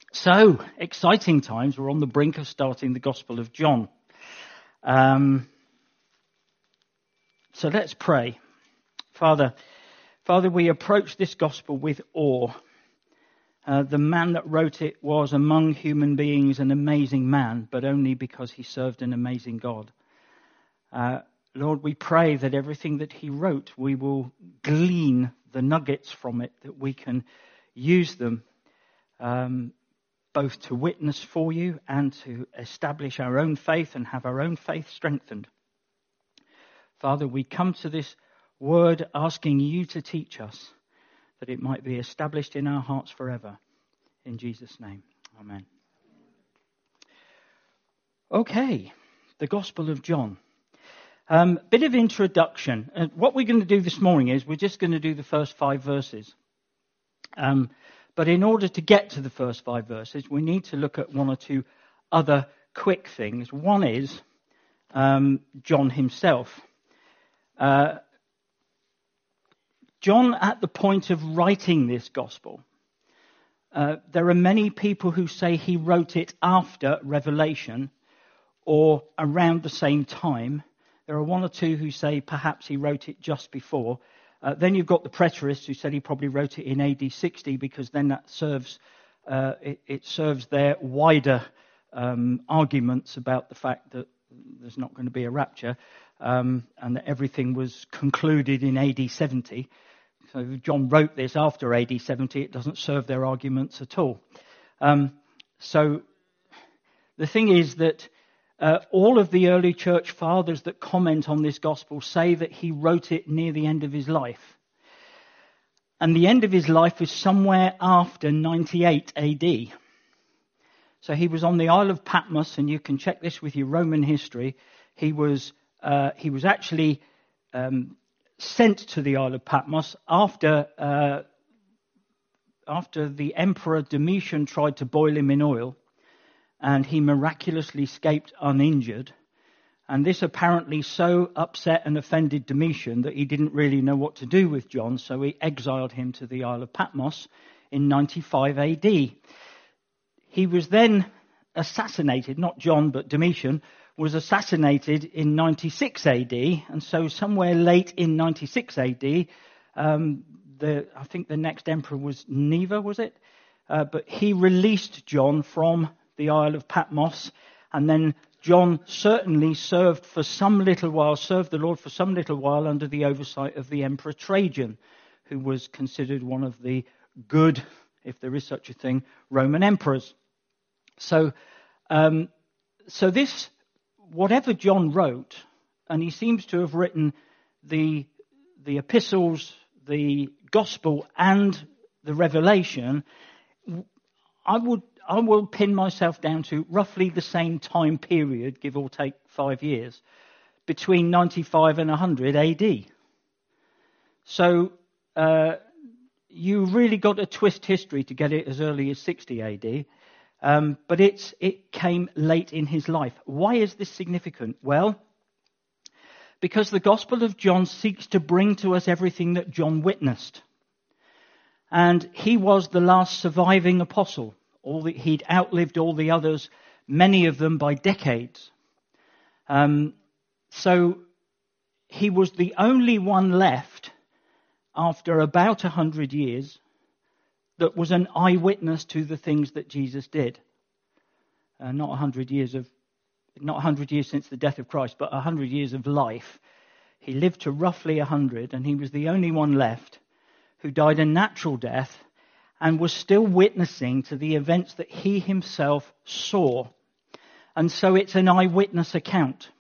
So, exciting times. We're on the brink of starting the Gospel of John. So let's pray. Father, we approach this Gospel with awe. The man that wrote it was among human beings an amazing man, but only because he served an amazing God. Lord, we pray that everything that he wrote, we will glean the nuggets from it, that we can use them both to witness for you and to establish our own faith and have our own faith strengthened. Father, we come to this word asking you to teach us that it might be established in our hearts forever. In Jesus' name, amen. Okay, the Gospel of John. Bit of introduction. What we're going to do this morning is we're just going to do the first 5 verses. But in order to get to the first 5 verses, we need to look at one or two other quick things. One is John himself. John, at the point of writing this gospel, there are many people who say he wrote it after Revelation or around the same time. There are one or two who say perhaps he wrote it just before. Then you've got the preterists who said he probably wrote it in AD 60 because then that serves it serves their wider arguments about the fact that there's not going to be a rapture and that everything was concluded in AD 70. So if John wrote this after AD 70, it doesn't serve their arguments at all. So the thing is that all of the early church fathers that comment on this gospel say that he wrote it near the end of his life. And the end of his life was somewhere after 98 AD. So he was on the Isle of Patmos, and you can check this with your Roman history. He was actually sent to the Isle of Patmos after the Emperor Domitian tried to boil him in oil. And he miraculously escaped uninjured. And this apparently so upset and offended Domitian that he didn't really know what to do with John, so he exiled him to the Isle of Patmos in 95 AD. He was then assassinated, not John, but Domitian, was assassinated in 96 AD, and so somewhere late in 96 AD, I think the next emperor was Nero, was it? But he released John from the Isle of Patmos, and then John certainly served the Lord for some little while under the oversight of the Emperor Trajan, who was considered one of the good, if there is such a thing, Roman emperors. So this, whatever John wrote, and he seems to have written the epistles, the gospel, and the Revelation, I will pin myself down to roughly the same time period, give or take 5 years, between 95 and 100 AD. So you really got to twist history to get it as early as 60 AD, but it came late in his life. Why is this significant? Well, because the Gospel of John seeks to bring to us everything that John witnessed. And he was the last surviving apostle. He'd outlived all the others, many of them by decades. So he was the only one left after about 100 years that was an eyewitness to the things that Jesus did. Not 100 years since the death of Christ, but 100 years of life. He lived to roughly 100, and he was the only one left who died a natural death and was still witnessing to the events that he himself saw. And so it's an eyewitness account.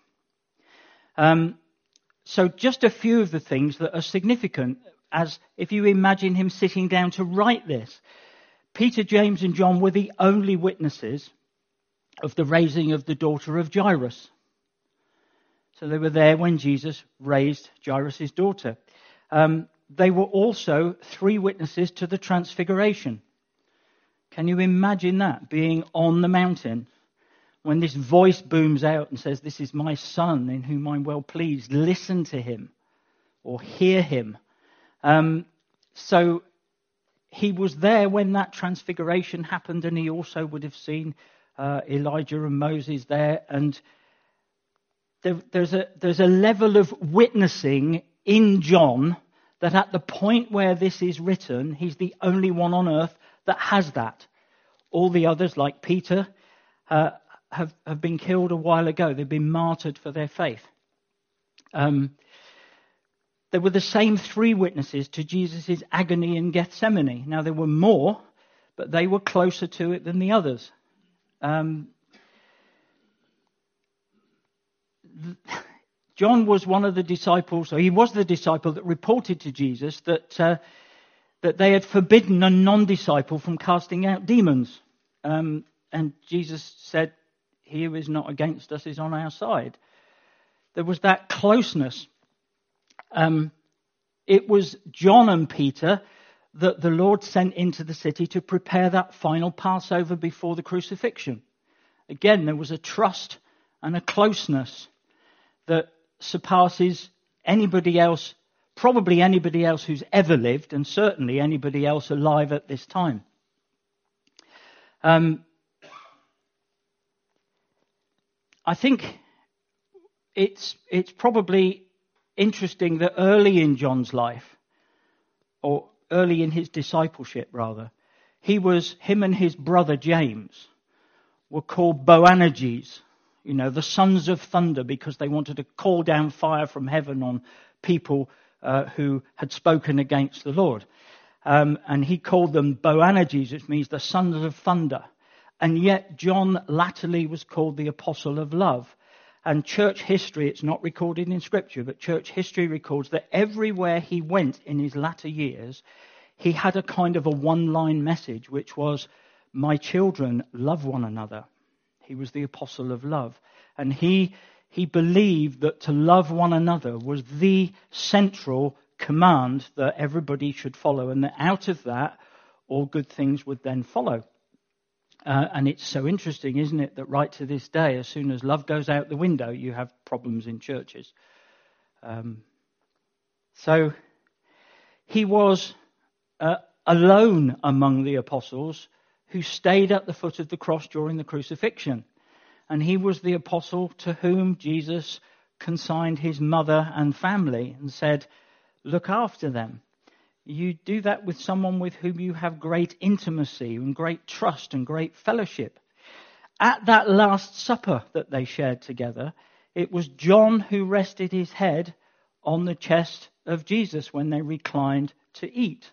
So just a few of the things that are significant, as if you imagine him sitting down to write this. Peter, James, and John were the only witnesses of the raising of the daughter of Jairus. So they were there when Jesus raised Jairus' daughter. They were also 3 witnesses to the Transfiguration. Can you imagine that, being on the mountain when this voice booms out and says, "This is my son in whom I'm well pleased. Listen to him," or hear him. So he was there when that transfiguration happened, and he also would have seen Elijah and Moses there. And there's a level of witnessing in John that at the point where this is written, he's the only one on earth that has that. All the others, like Peter, have been killed a while ago. They've been martyred for their faith. There were the same three witnesses to Jesus' agony in Gethsemane. Now, there were more, but they were closer to it than the others. John was one of the disciples, or he was the disciple that reported to Jesus that they had forbidden a non-disciple from casting out demons. And Jesus said, "He who is not against us is on our side." There was that closeness. It was John and Peter that the Lord sent into the city to prepare that final Passover before the crucifixion. Again, there was a trust and a closeness that surpasses anybody else, probably anybody else who's ever lived, and certainly anybody else alive at this time. I think it's probably interesting that early in John's life, or early in his discipleship rather, him and his brother James were called Boanerges, the sons of thunder, because they wanted to call down fire from heaven on people who had spoken against the Lord. And he called them Boanerges, which means the sons of thunder. And yet John latterly was called the Apostle of Love. And church history, it's not recorded in Scripture, but church history records that everywhere he went in his latter years, he had a kind of a one-line message, which was, "My children, love one another." He was the Apostle of Love. And he believed that to love one another was the central command that everybody should follow, and that out of that, all good things would then follow. And it's so interesting, isn't it, that right to this day, as soon as love goes out the window, you have problems in churches. So he was alone among the apostles who stayed at the foot of the cross during the crucifixion. And he was the apostle to whom Jesus consigned his mother and family and said, "Look after them." You do that with someone with whom you have great intimacy and great trust and great fellowship. At that Last Supper that they shared together, it was John who rested his head on the chest of Jesus when they reclined to eat.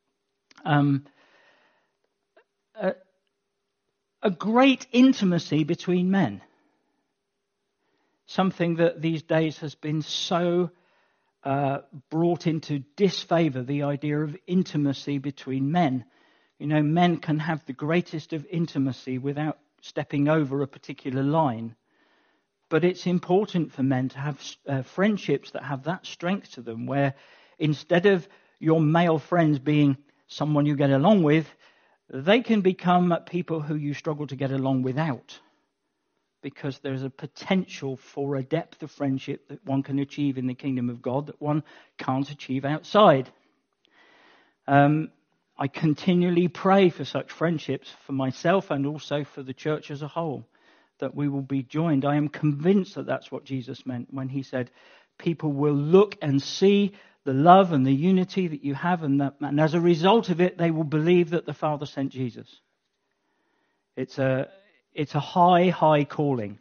A great intimacy between men. Something that these days has been so brought into disfavor, the idea of intimacy between men. Men can have the greatest of intimacy without stepping over a particular line. But it's important for men to have friendships that have that strength to them, where instead of your male friends being someone you get along with, they can become people who you struggle to get along without. Because there's a potential for a depth of friendship that one can achieve in the kingdom of God that one can't achieve outside. I continually pray for such friendships for myself and also for the church as a whole, that we will be joined. I am convinced that that's what Jesus meant when he said, people will look and see the love and the unity that you have, and as a result of it, they will believe that the Father sent Jesus. It's a high, high calling.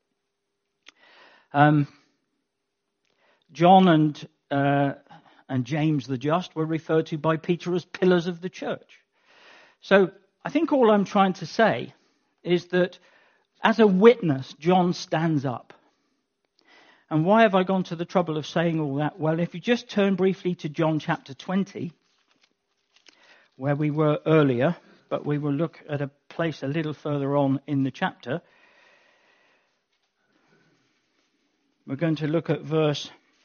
John and James the Just were referred to by Peter as pillars of the church. So I think all I'm trying to say is that as a witness, John stands up. And why have I gone to the trouble of saying all that? Well, if you just turn briefly to John chapter 20, where we were earlier, but we will look at a place a little further on in the chapter. We're going to look at we're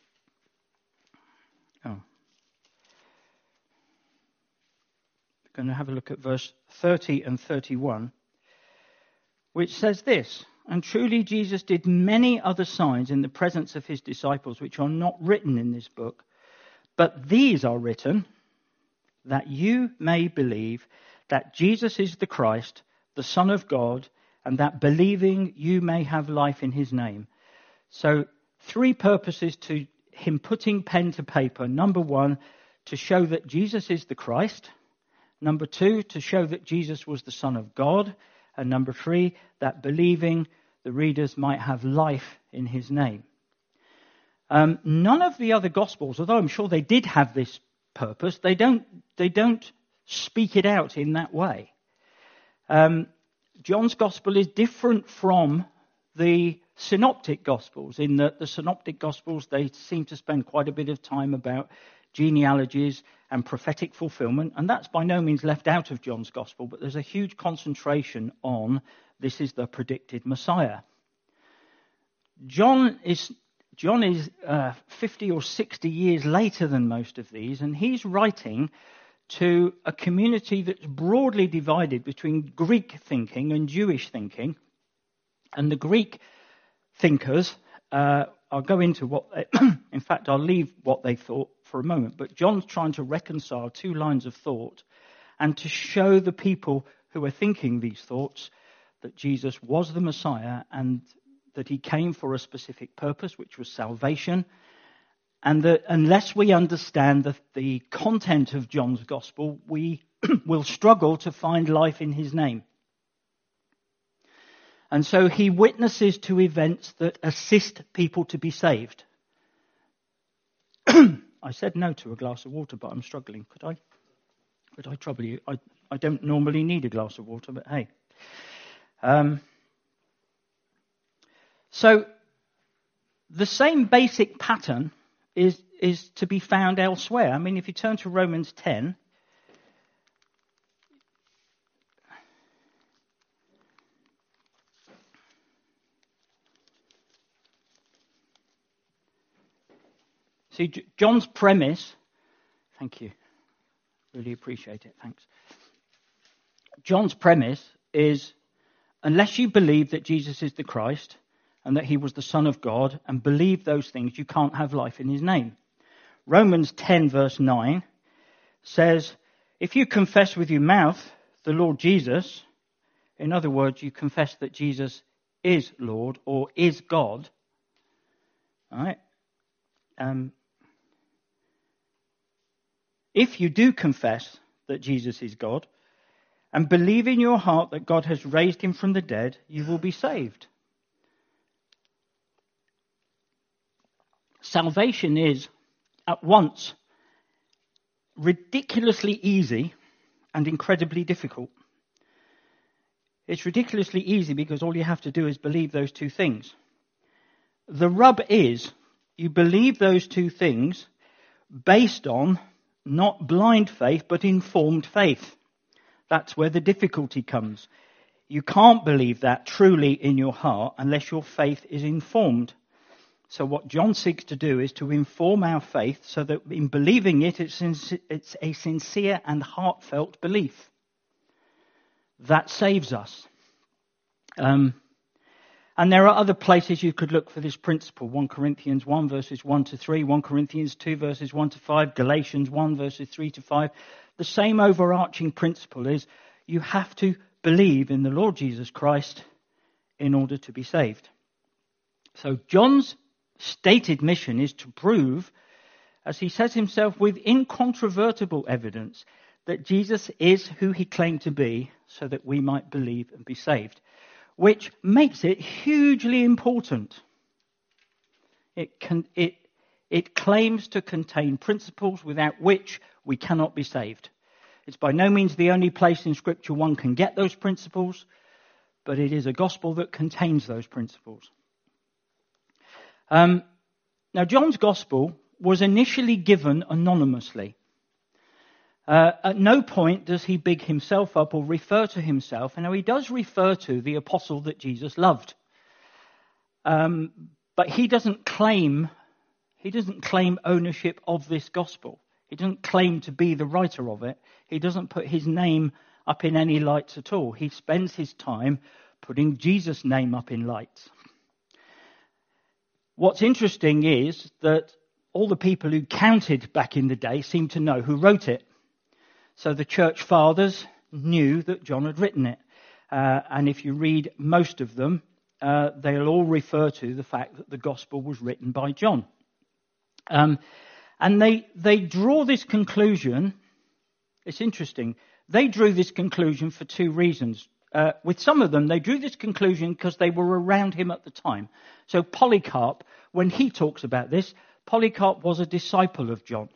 going to have a look at verse 30 and 31, which says this, "And truly Jesus did many other signs in the presence of his disciples, which are not written in this book, but these are written, that you may believe that Jesus is the Christ, the Son of God, and that believing you may have life in his name. So 3 purposes to him putting pen to paper. Number 1, to show that Jesus is the Christ. Number 2, to show that Jesus was the Son of God. And number 3, that believing the readers might have life in his name. None of the other Gospels, although I'm sure they did have this purpose, they don't speak it out in that way. John's Gospel is different from the Synoptic Gospels, in that the Synoptic Gospels, they seem to spend quite a bit of time about genealogies and prophetic fulfillment, and that's by no means left out of John's Gospel, but there's a huge concentration on this is the predicted Messiah. John is 50 or 60 years later than most of these, and he's writing to a community that's broadly divided between Greek thinking and Jewish thinking. And the Greek thinkers, I'll go into what, in fact, I'll leave what they thought for a moment, but John's trying to reconcile 2 lines of thought and to show the people who are thinking these thoughts that Jesus was the Messiah and that he came for a specific purpose, which was salvation, and that unless we understand the content of John's Gospel, we will struggle to find life in his name. And so he witnesses to events that assist people to be saved. I said no to a glass of water, but I'm struggling. Could I trouble you? I don't normally need a glass of water, but hey. So the same basic pattern is to be found elsewhere. I mean, if you turn to Romans 10, see, John's premise, thank you, really appreciate it, thanks. John's premise is, unless you believe that Jesus is the Christ and that he was the Son of God and believe those things, you can't have life in his name. Romans 10 verse 9 says, if you confess with your mouth the Lord Jesus, in other words, you confess that Jesus is Lord or is God, all right? If you do confess that Jesus is God and believe in your heart that God has raised him from the dead, you will be saved. Salvation is at once ridiculously easy and incredibly difficult. It's ridiculously easy because all you have to do is believe those 2 things. The rub is you believe those 2 things based on not blind faith, but informed faith. That's where the difficulty comes. You can't believe that truly in your heart unless your faith is informed. So what John seeks to do is to inform our faith so that in believing it, it's a sincere and heartfelt belief. That saves us. And there are other places you could look for this principle. 1 Corinthians 1 verses 1 to 3, 1 Corinthians 2 verses 1 to 5, Galatians 1 verses 3 to 5. The same overarching principle is you have to believe in the Lord Jesus Christ in order to be saved. So John's stated mission is to prove, as he says himself, with incontrovertible evidence, that Jesus is who he claimed to be so that we might believe and be saved. Which makes it hugely important. It claims to contain principles without which we cannot be saved. It's by no means the only place in Scripture one can get those principles, but it is a gospel that contains those principles. Now, John's gospel was initially given anonymously. At no point does he big himself up or refer to himself. And now he does refer to the apostle that Jesus loved. But he doesn't claim ownership of this gospel. He doesn't claim to be the writer of it. He doesn't put his name up in any lights at all. He spends his time putting Jesus' name up in lights. What's interesting is that all the people who counted back in the day seem to know who wrote it. So the church fathers knew that John had written it. And if you read most of them, they'll all refer to the fact that the gospel was written by John. And they draw this conclusion. It's interesting. They drew this conclusion for two reasons. With some of them, they drew this conclusion because they were around him at the time. So Polycarp, when he talks about this, Polycarp was a disciple of John.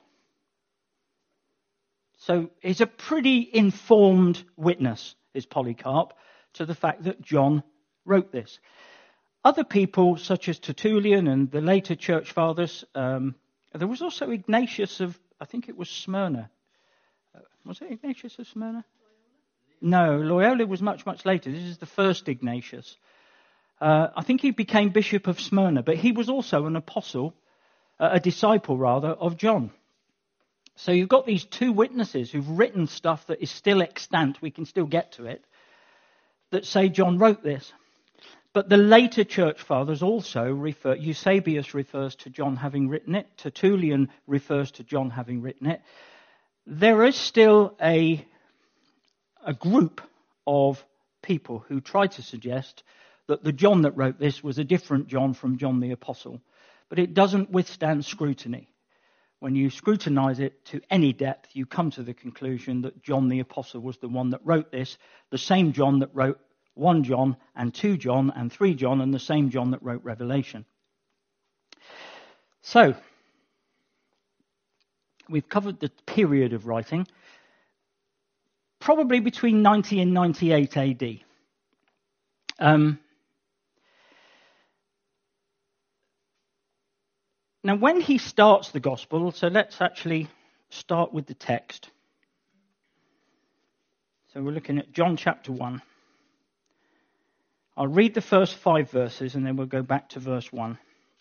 So he's a pretty informed witness, is Polycarp, to the fact that John wrote this. Other people, such as Tertullian and the later church fathers, there was also Ignatius of, I think it was Smyrna. Was it Ignatius of Smyrna? No, Loyola was much, much later. This is the first Ignatius. I think he became Bishop of Smyrna, but he was also an apostle, a disciple rather, of John. So you've got these two witnesses who've written stuff that is still extant, we can still get to it, that say John wrote this. But the later church fathers also refer, Eusebius refers to John having written it, Tertullian refers to John having written it. There is still a group of people who try to suggest that the John that wrote this was a different John from John the Apostle. But it doesn't withstand scrutiny. When you scrutinize it to any depth, you come to the conclusion that John the Apostle was the one that wrote this, the same John that wrote 1 John and 2 John and 3 John, and the same John that wrote Revelation. So, we've covered the period of writing, probably between 90 and 98 AD. Now, when he starts the gospel, so let's actually start with the text. So we're looking at John chapter 1. I'll read the first 5 verses and then we'll go back to verse 1.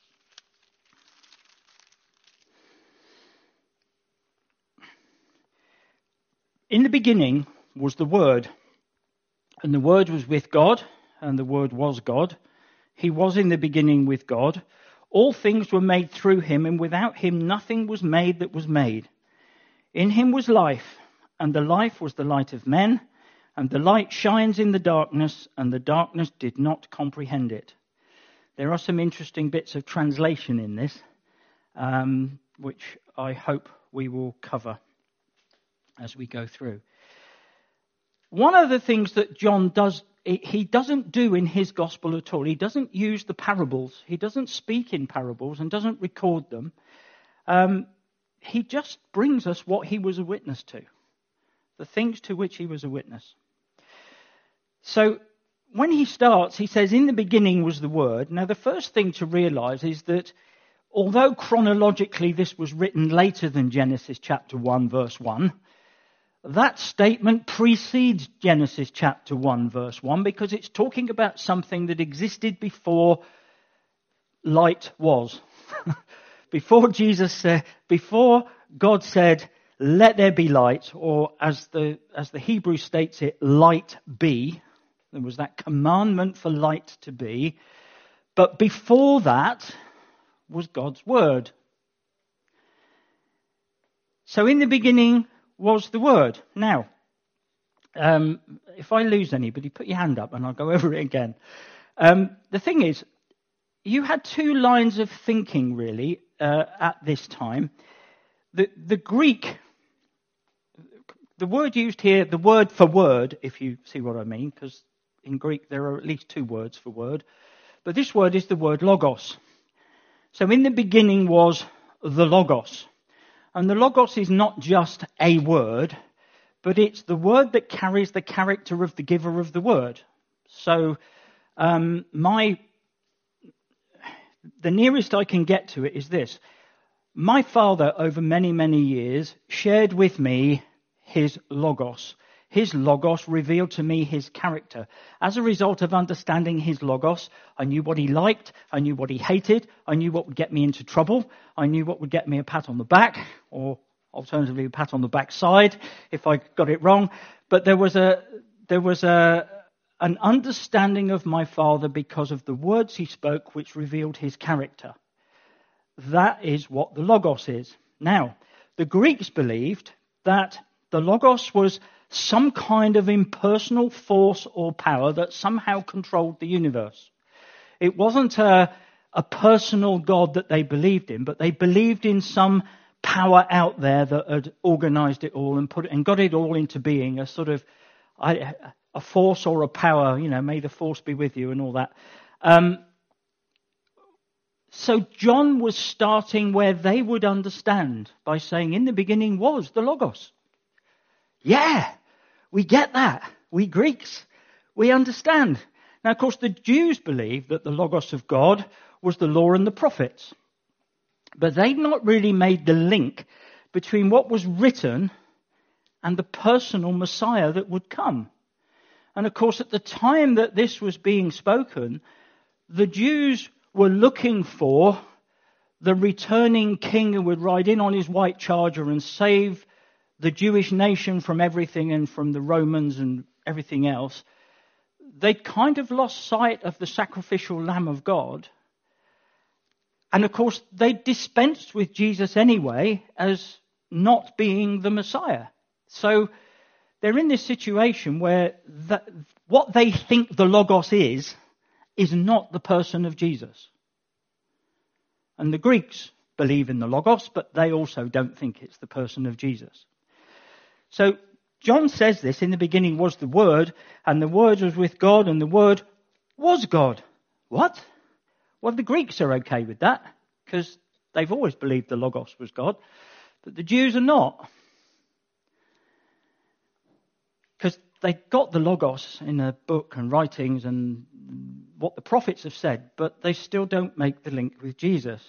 In the beginning was the Word, and the Word was with God, and the Word was God. He was in the beginning with God. All things were made through him, and without him nothing was made that was made. In him was life, and the life was the light of men, and the light shines in the darkness, and the darkness did not comprehend it. There are some interesting bits of translation in this, which I hope we will cover as we go through. One of the things that John does, he doesn't do in his gospel at all. He doesn't use the parables. He doesn't speak in parables and doesn't record them. He just brings us what he was a witness to, the things to which he was a witness. So when he starts, he says, in the beginning was the Word. Now, the first thing to realize is that although chronologically this was written later than Genesis chapter 1, verse 1, that statement precedes Genesis chapter 1, verse 1, because it's talking about something that existed before light was. Before God said, let there be light, or as the Hebrew states it, light be. There was that commandment for light to be. But before that was God's word. So in the beginning was the Word. Now, if I lose anybody, put your hand up and I'll go over it again. The thing is, you had two lines of thinking, really, at this time. The Greek, the word used here, the word for word, if you see what I mean, because in Greek there are at least 2 words for word, but this word is the word logos. So in the beginning was the logos. And the logos is not just a word, but it's the word that carries the character of the giver of the word. So the nearest I can get to it is this. My father, over many, many years, shared with me his logos. His logos revealed to me his character. As a result of understanding his logos, I knew what he liked, I knew what he hated, I knew what would get me into trouble, I knew what would get me a pat on the back, or alternatively a pat on the backside if I got it wrong. But there was an understanding of my father because of the words he spoke, which revealed his character. That is what the logos is. Now, the Greeks believed that The Logos was some kind of impersonal force or power that somehow controlled the universe. It wasn't a personal God that they believed in, but they believed in some power out there that had organized it all and got it all into being, a sort of a force or a power, may the force be with you and all that. So John was starting where they would understand by saying, in the beginning was the Logos. Yeah, we get that. We Greeks, we understand. Now, of course, the Jews believed that the Logos of God was the law and the prophets. But they'd not really made the link between what was written and the personal Messiah that would come. And of course, at the time that this was being spoken, the Jews were looking for the returning king who would ride in on his white charger and save the Jewish nation from everything and from the Romans and everything else. They'd kind of lost sight of the sacrificial Lamb of God. And of course, they dispensed with Jesus anyway as not being the Messiah. So they're in this situation where what they think the Logos is not the person of Jesus. And the Greeks believe in the Logos, but they also don't think it's the person of Jesus. So John says this, in the beginning was the Word, and the Word was with God, and the Word was God. What? Well, the Greeks are okay with that, because they've always believed the Logos was God, but the Jews are not. Because they got the Logos in a book and writings and what the prophets have said, but they still don't make the link with Jesus.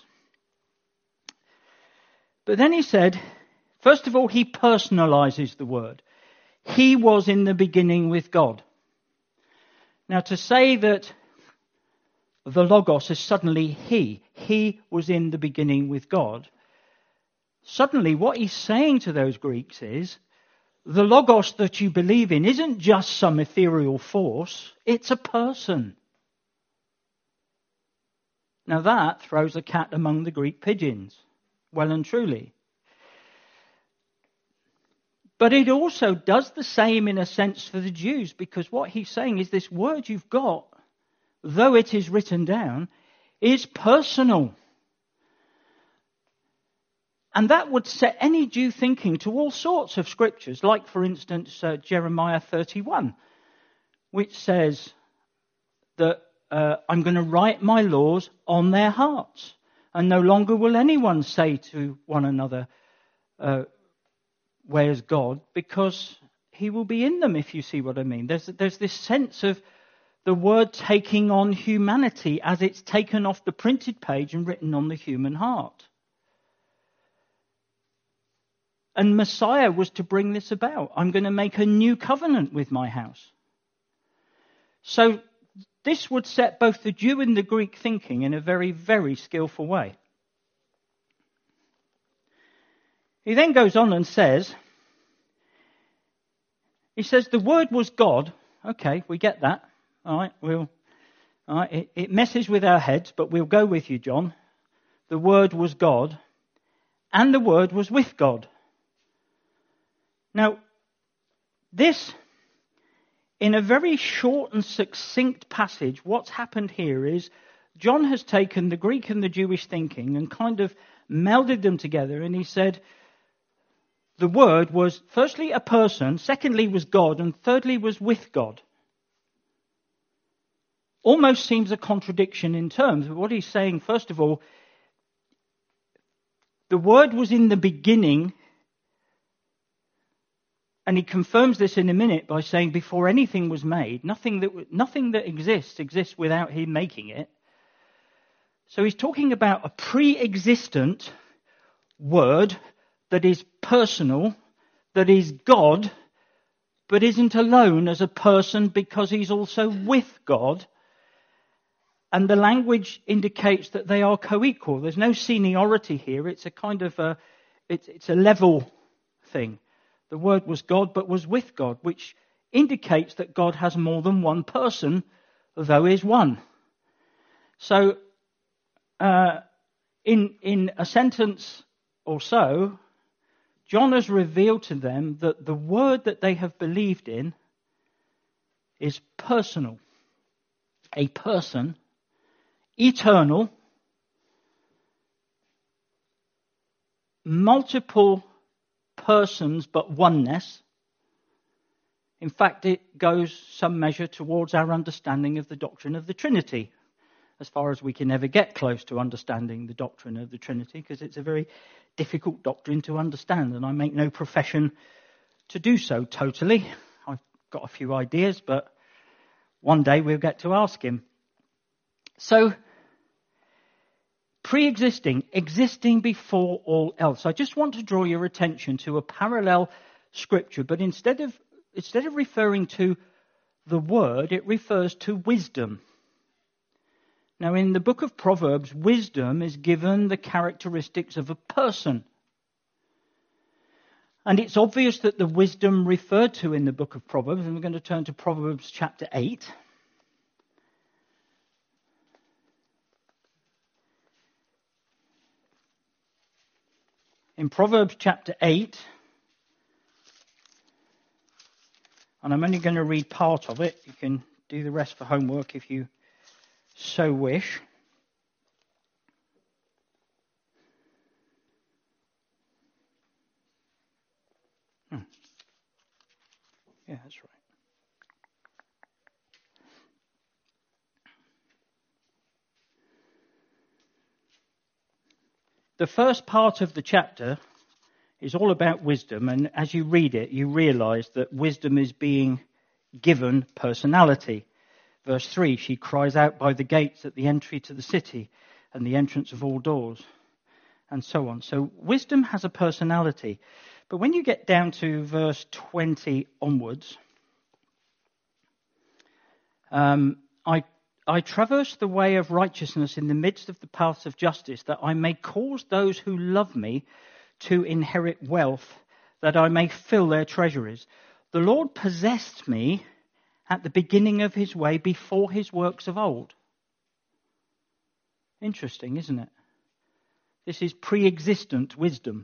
But then he said, first of all, he personalizes the word. He was in the beginning with God. Now, to say that the Logos is suddenly he was in the beginning with God, suddenly what he's saying to those Greeks is, the Logos that you believe in isn't just some ethereal force, it's a person. Now that throws a cat among the Greek pigeons, well and truly. But it also does the same in a sense for the Jews, because what he's saying is this word you've got, though it is written down, is personal. And that would set any Jew thinking to all sorts of scriptures, like, for instance, Jeremiah 31, which says that I'm going to write my laws on their hearts, and no longer will anyone say to one another, where's God? Because he will be in them, if you see what I mean. There's this sense of the word taking on humanity as it's taken off the printed page and written on the human heart. And Messiah was to bring this about. I'm going to make a new covenant with my house. So this would set both the Jew and the Greek thinking in a very, very skillful way. He then goes on and says, the word was God. Okay, we get that. All right, it messes with our heads, but we'll go with you, John. The word was God, and the word was with God. Now, this, in a very short and succinct passage, what's happened here is John has taken the Greek and the Jewish thinking and kind of melded them together, and he said the word was firstly a person, secondly was God, and thirdly was with God. Almost seems a contradiction in terms, but what he's saying, first of all, the word was in the beginning. And he confirms this in a minute by saying before anything was made, nothing that exists without him making it. So he's talking about a pre-existent word that is personal, that is God, but isn't alone as a person because he's also with God. And the language indicates that they are co-equal. There's no seniority here. It's a kind of it's a level thing. The word was God, but was with God, which indicates that God has more than one person, though is one. So, in a sentence or so, John has revealed to them that the word that they have believed in is personal. A person, eternal, multiple persons but oneness. In fact, it goes some measure towards our understanding of the doctrine of the Trinity, as far as we can ever get close to understanding the doctrine of the Trinity, because it's a very difficult doctrine to understand, and I make no profession to do so totally. I've got a few ideas, but one day we'll get to ask him. So, pre-existing, existing before all else. I just want to draw your attention to a parallel scripture, but instead of referring to the word, it refers to wisdom. Now, in the book of Proverbs, wisdom is given the characteristics of a person. And it's obvious that the wisdom referred to in the book of Proverbs, and we're going to turn to Proverbs chapter 8. In Proverbs chapter 8, and I'm only going to read part of it. You can do the rest for homework if you so wish. Yeah, that's right. The first part of the chapter is all about wisdom, and as you read it, you realize that wisdom is being given personality. Verse 3, she cries out by the gates at the entry to the city and the entrance of all doors, and so on. So wisdom has a personality. But when you get down to verse 20 onwards, I traverse the way of righteousness in the midst of the paths of justice, that I may cause those who love me to inherit wealth, that I may fill their treasuries. The Lord possessed me at the beginning of his way, before his works of old. Interesting, isn't it? This is pre-existent wisdom.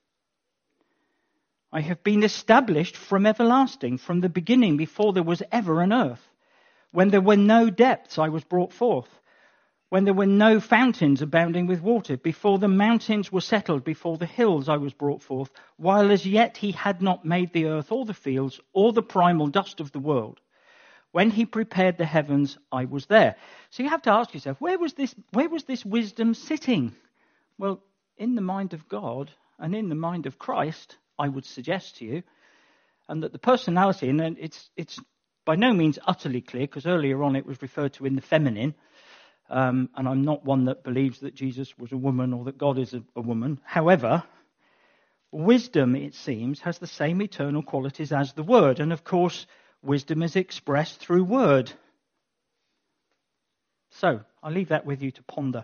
I have been established from everlasting, from the beginning, before there was ever an earth. When there were no depths, I was brought forth. When there were no fountains abounding with water, before the mountains were settled, before the hills I was brought forth, while as yet he had not made the earth or the fields or the primal dust of the world. When he prepared the heavens, I was there. So you have to ask yourself, where was this wisdom sitting? Well, in the mind of God and in the mind of Christ, I would suggest to you, and that the personality, and it's by no means utterly clear, because earlier on it was referred to in the feminine, and I'm not one that believes that Jesus was a woman or that God is a woman. However, wisdom, it seems, has the same eternal qualities as the Word, and of course, wisdom is expressed through word. So, I'll leave that with you to ponder.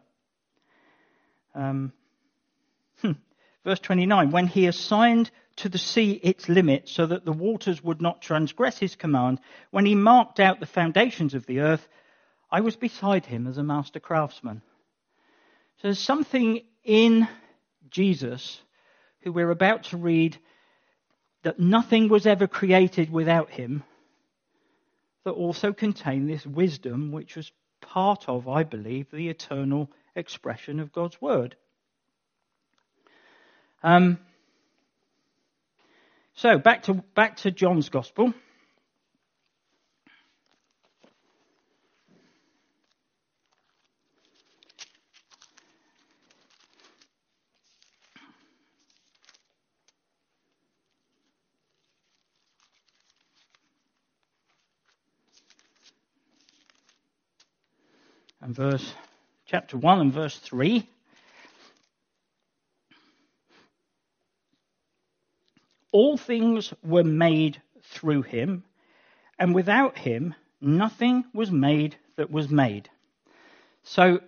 Verse 29, when he assigned to the sea its limit so that the waters would not transgress his command, when he marked out the foundations of the earth, I was beside him as a master craftsman. So there's something in Jesus, who we're about to read, that nothing was ever created without him, that also contained this wisdom, which was part of, I believe, the eternal expression of God's word. So back to John's Gospel. And chapter 1 and verse 3. All things were made through him, and without him nothing was made that was made. So,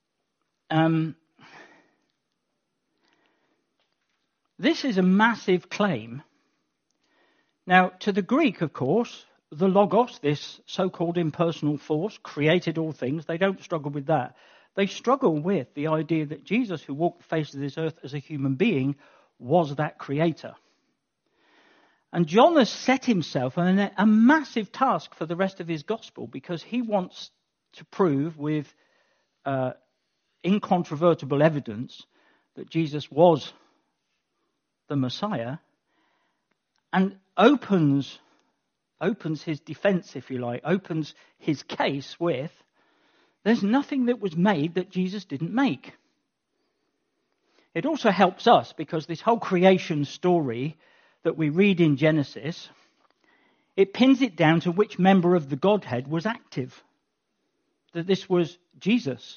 this is a massive claim. Now, to the Greek, of course, the Logos, this so-called impersonal force, created all things. They don't struggle with that. They struggle with the idea that Jesus, who walked the face of this earth as a human being, was that creator. And John has set himself a massive task for the rest of his gospel, because he wants to prove with incontrovertible evidence that Jesus was the Messiah, and opens his defense, if you like, opens his case with, there's nothing that was made that Jesus didn't make. It also helps us because this whole creation story that we read in Genesis, it pins it down to which member of the Godhead was active. That this was Jesus.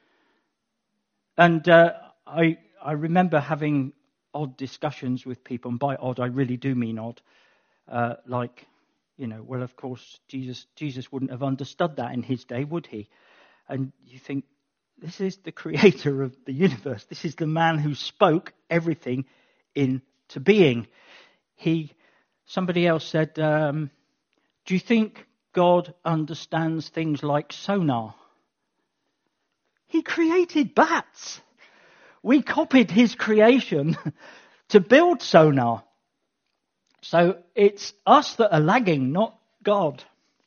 And I remember having odd discussions with people, and by odd I really do mean odd. Well, of course, Jesus wouldn't have understood that in his day, would he? And you think, this is the creator of the universe. This is the man who spoke everything into being. Somebody else said, do you think God understands things like sonar? He created bats. We copied his creation to build sonar. So it's us that are lagging, not God.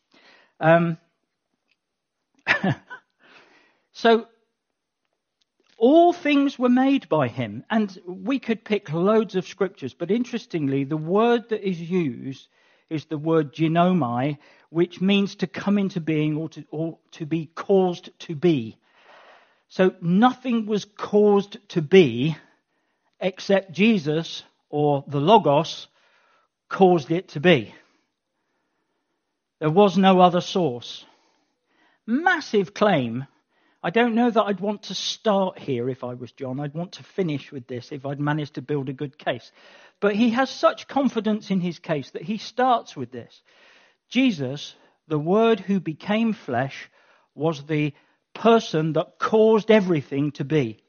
So all things were made by him. And we could pick loads of scriptures, but interestingly, the word that is used is the word genomai, which means to come into being or to be caused to be. So nothing was caused to be except Jesus, or the Logos, caused it to be. There was no other source. Massive claim. I don't know that I'd want to start here if I was John. I'd want to finish with this if I'd managed to build a good case. But he has such confidence in his case that he starts with this. Jesus, the Word who became flesh, was the person that caused everything to be.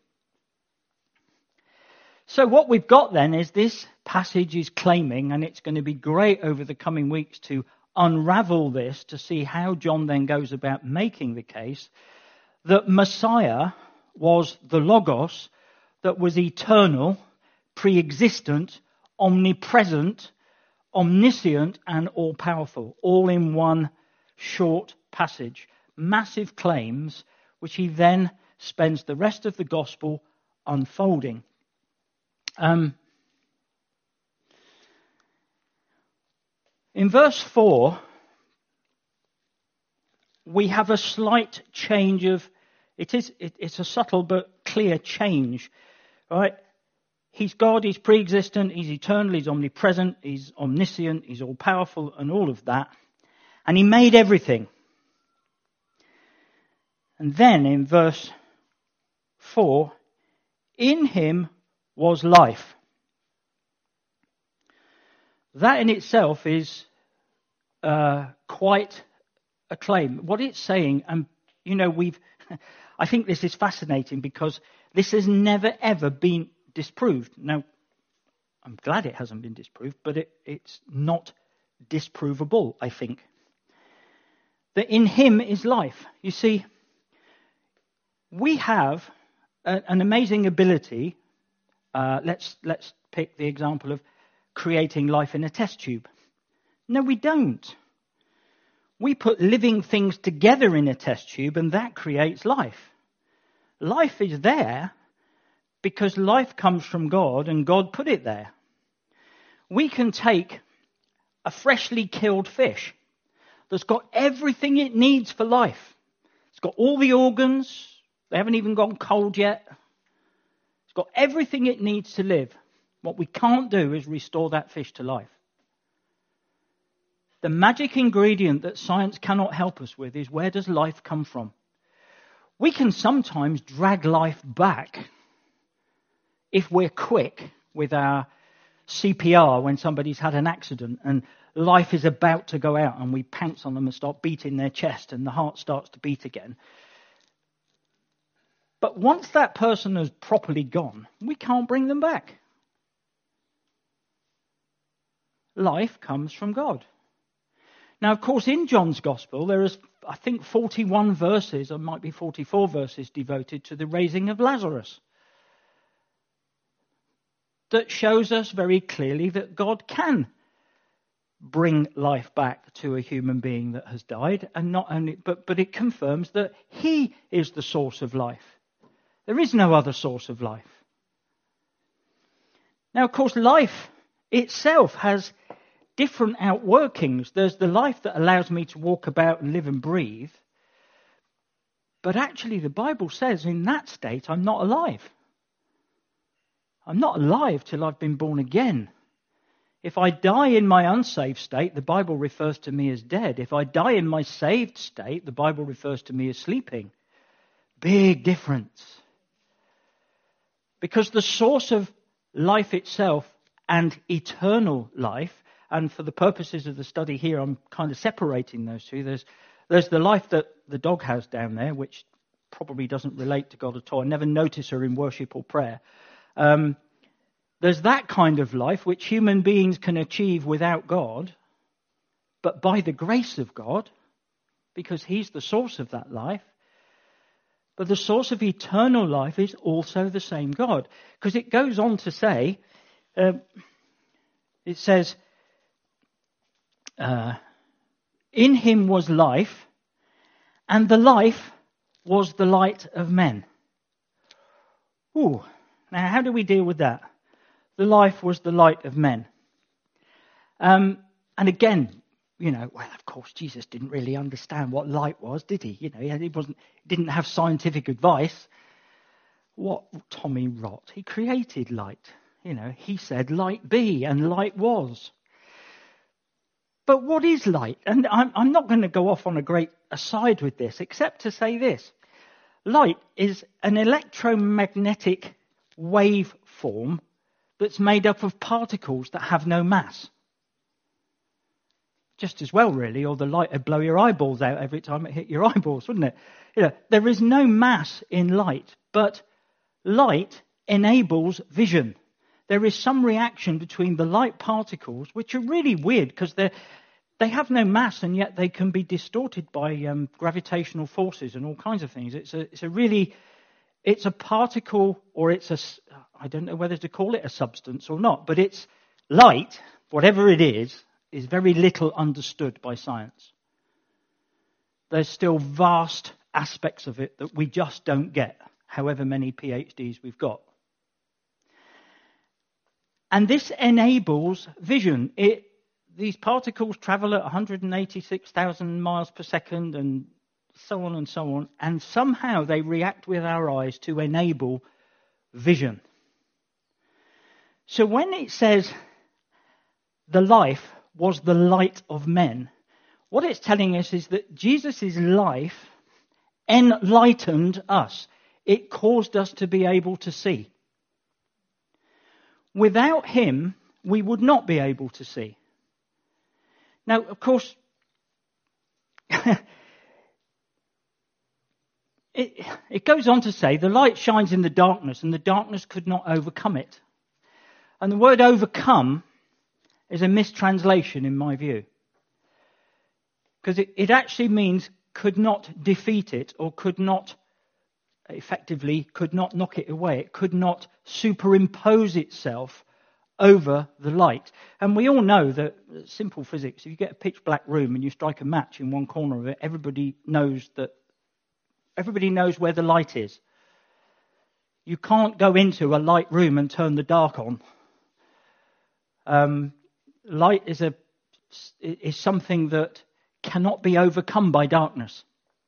So what we've got then is this passage is claiming, and it's going to be great over the coming weeks to unravel this to see how John then goes about making the case that Messiah was the Logos that was eternal, pre-existent, omnipresent, omniscient, and all-powerful, all in one short passage. Massive claims, which he then spends the rest of the gospel unfolding. In verse 4, we have a slight change of, it's a subtle but clear change, right? He's God, he's pre-existent, he's eternal, he's omnipresent, he's omniscient, he's all-powerful, and all of that. And he made everything. And then in verse 4, in him was life. That in itself is quite a claim. What it's saying, and I think this is fascinating because this has never ever been disproved. Now, I'm glad it hasn't been disproved, but it's not disprovable, I think. That in him is life. You see, we have an amazing ability. Let's pick the example of creating life in a test tube. No, we don't. We put living things together in a test tube and that creates life. Life is there because life comes from God and God put it there. We can take a freshly killed fish that's got everything it needs for life. It's got all the organs. They haven't even gone cold yet. It's got everything it needs to live. What we can't do is restore that fish to life. The magic ingredient that science cannot help us with is, where does life come from? We can sometimes drag life back if we're quick with our CPR when somebody's had an accident and life is about to go out and we pounce on them and start beating their chest and the heart starts to beat again. But once that person has properly gone, we can't bring them back. Life comes from God. Now, of course, in John's Gospel, there is, I think, 41 verses, or might be 44 verses, devoted to the raising of Lazarus. that shows us very clearly that God can bring life back to a human being that has died, and not only, but it confirms that he is the source of life. There is no other source of life. Now, of course, life itself has different outworkings. There's the life that allows me to walk about and live and breathe. But actually, the Bible says in that state, I'm not alive. I'm not alive till I've been born again. If I die in my unsaved state, the Bible refers to me as dead. If I die in my saved state, the Bible refers to me as sleeping. Big difference. Because the source of life itself and eternal life, and for the purposes of the study here, I'm kind of separating those two. There's the life that the dog has down there, which probably doesn't relate to God at all. I never notice her in worship or prayer. There's that kind of life which human beings can achieve without God, but by the grace of God, because he's the source of that life. But the source of eternal life is also the same God. Because it goes on to say, it says, in him was life, and the life was the light of men. Ooh, now how do we deal with that? The life was the light of men. And again, well, of course, Jesus didn't really understand what light was, did he? He didn't have scientific advice. What Tommy rot? He created light. He said, light be, and light was. But what is light? And I'm not going to go off on a great aside with this, except to say this. Light is an electromagnetic waveform that's made up of particles that have no mass. Just as well, really, or the light would blow your eyeballs out every time it hit your eyeballs, wouldn't it? There is no mass in light, but light enables vision. There is some reaction between the light particles, which are really weird because they have no mass, and yet they can be distorted by gravitational forces and all kinds of things. It's a particle, or I don't know whether to call it a substance or not, but it's light, whatever it is very little understood by science. There's still vast aspects of it that we just don't get, however many PhDs we've got. And this enables vision. These particles travel at 186,000 miles per second and so on, and somehow they react with our eyes to enable vision. So when it says the life was the light of men, what it's telling us is that Jesus' life enlightened us. It caused us to be able to see. Without him, we would not be able to see. Now, of course, it goes on to say, the light shines in the darkness, and the darkness could not overcome it. And the word overcome is a mistranslation in my view. Because it actually means could not defeat it, or could not knock it away. It could not superimpose itself over the light. And we all know that simple physics, if you get a pitch black room and you strike a match in one corner of it, everybody knows where the light is. You can't go into a light room and turn the dark on. Light is something that cannot be overcome by darkness.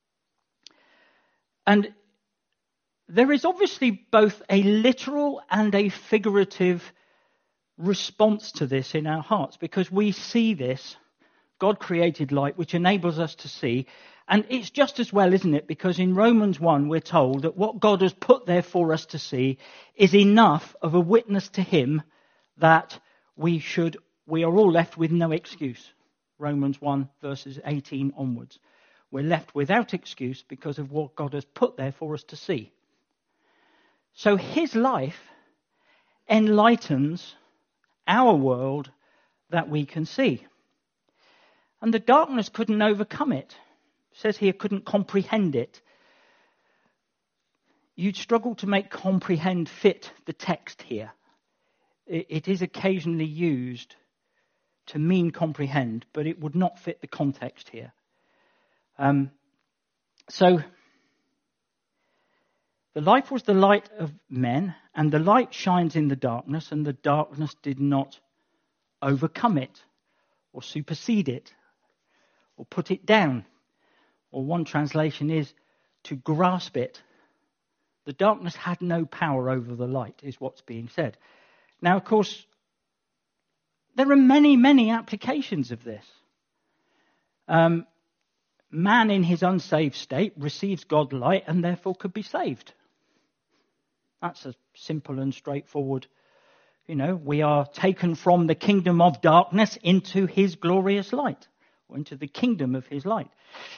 And there is obviously both a literal and a figurative response to this in our hearts, because we see this. God created light, which enables us to see. And it's just as well, isn't it? Because in Romans 1, we're told that what God has put there for us to see is enough of a witness to him that we are all left with no excuse. Romans 1, verses 18 onwards. We're left without excuse because of what God has put there for us to see. So his life enlightens our world that we can see. And the darkness couldn't overcome it. It says here, couldn't comprehend it. You'd struggle to make comprehend fit the text here. it is occasionally used to mean comprehend, but it would not fit the context here. So, the life was the light of men, and the light shines in the darkness, and the darkness did not overcome it, or supersede it, or put it down. Or one translation is to grasp it. The darkness had no power over the light, is what's being said. Now, of course, there are many, many applications of this. Man in his unsaved state receives God's light and therefore could be saved. That's a simple and straightforward. We are taken from the kingdom of darkness into his glorious light, or into the kingdom of his light.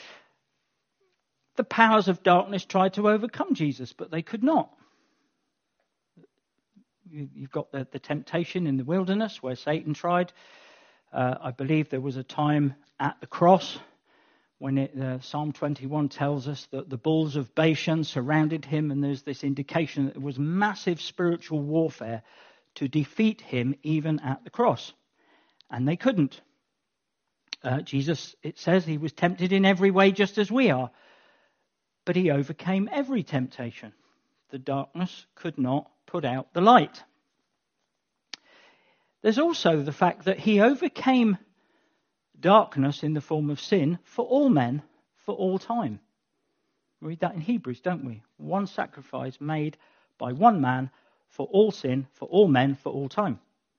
The powers of darkness tried to overcome Jesus, but they could not. You've got the temptation in the wilderness where Satan tried. I believe there was a time at the cross when Psalm 21 tells us that the bulls of Bashan surrounded him, and there's this indication that there was massive spiritual warfare to defeat him even at the cross. And they couldn't. Jesus, it says, he was tempted in every way just as we are, but he overcame every temptation. The darkness could not put out the light. There's also the fact that he overcame darkness in the form of sin for all men, for all time. We read that in Hebrews, don't we? One sacrifice made by one man for all sin, for all men, for all time.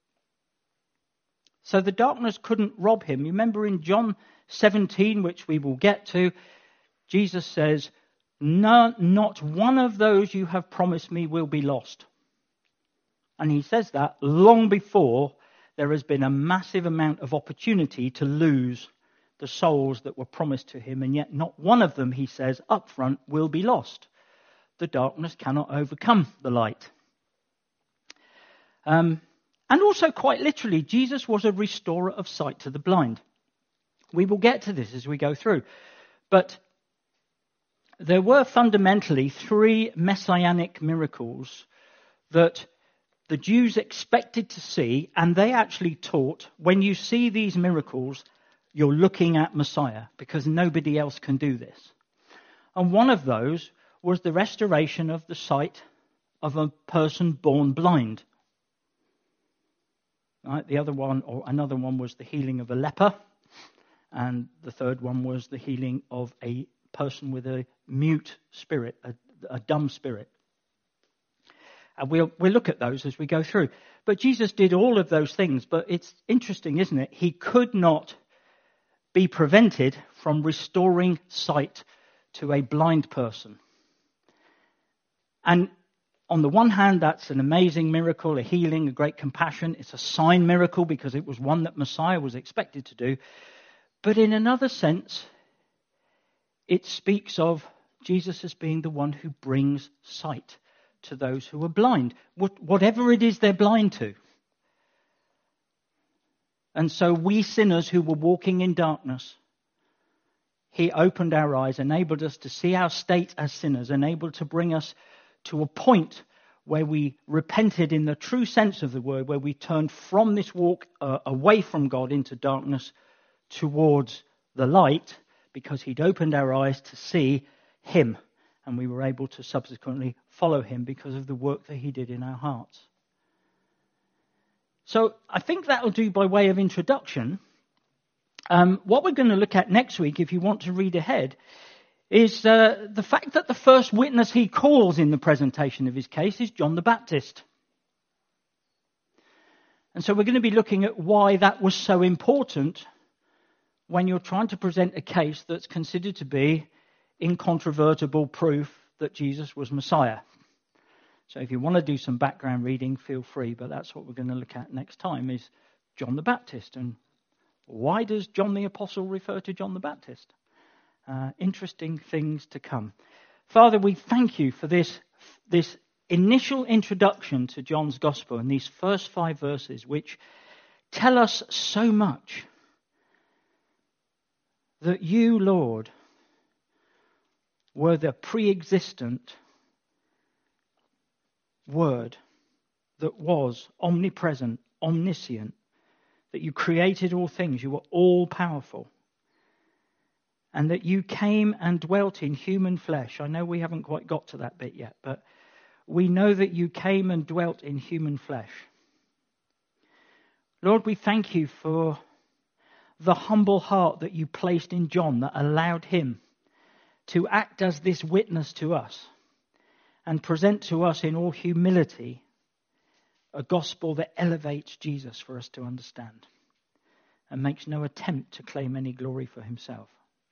So the darkness couldn't rob him. You remember in John 17, which we will get to, Jesus says, "No, not one of those you have promised me will be lost." And he says that long before there has been a massive amount of opportunity to lose the souls that were promised to him, and yet not one of them, he says, up front, will be lost. The darkness cannot overcome the light. And also, quite literally, Jesus was a restorer of sight to the blind. We will get to this as we go through. But there were fundamentally 3 messianic miracles that the Jews expected to see, and they actually taught, when you see these miracles, you're looking at Messiah, because nobody else can do this. And one of those was the restoration of the sight of a person born blind. Right? The other one, or another one, was the healing of a leper, and the third one was the healing of a person with a mute spirit, a dumb spirit. And we'll look at those as we go through. But Jesus did all of those things, but it's interesting, isn't it? He could not be prevented from restoring sight to a blind person. And on the one hand, that's an amazing miracle, a healing, a great compassion. It's a sign miracle because it was one that Messiah was expected to do. But in another sense, it speaks of Jesus as being the one who brings sight to those who are blind, whatever it is they're blind to. And so we sinners who were walking in darkness, he opened our eyes, enabled us to see our state as sinners, enabled to bring us to a point where we repented in the true sense of the word, where we turned from this walk away from God into darkness towards the light, because he'd opened our eyes to see him. And we were able to subsequently follow him because of the work that he did in our hearts. So I think that'll do by way of introduction. What we're going to look at next week, if you want to read ahead, is the fact that the first witness he calls in the presentation of his case is John the Baptist. And so we're going to be looking at why that was so important when you're trying to present a case that's considered to be incontrovertible proof that Jesus was Messiah. So if you want to do some background reading, feel free, but that's what we're going to look at next time, is John the Baptist. And why does John the Apostle refer to John the Baptist? Interesting things to come. Father, we thank you for this initial introduction to John's Gospel and these first 5 verses, which tell us so much. That you, Lord, were the pre-existent Word, that was omnipresent, omniscient, that you created all things, you were all powerful, and that you came and dwelt in human flesh. I know we haven't quite got to that bit yet, but we know that you came and dwelt in human flesh. Lord, we thank you for the humble heart that you placed in John that allowed him to act as this witness to us and present to us in all humility a gospel that elevates Jesus for us to understand and makes no attempt to claim any glory for himself.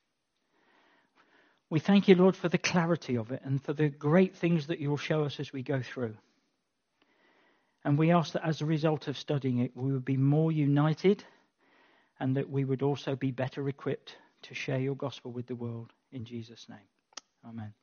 We thank you, Lord, for the clarity of it and for the great things that you'll show us as we go through. And we ask that as a result of studying it, we would be more united and that we would also be better equipped to share your gospel with the world. In Jesus' name, amen.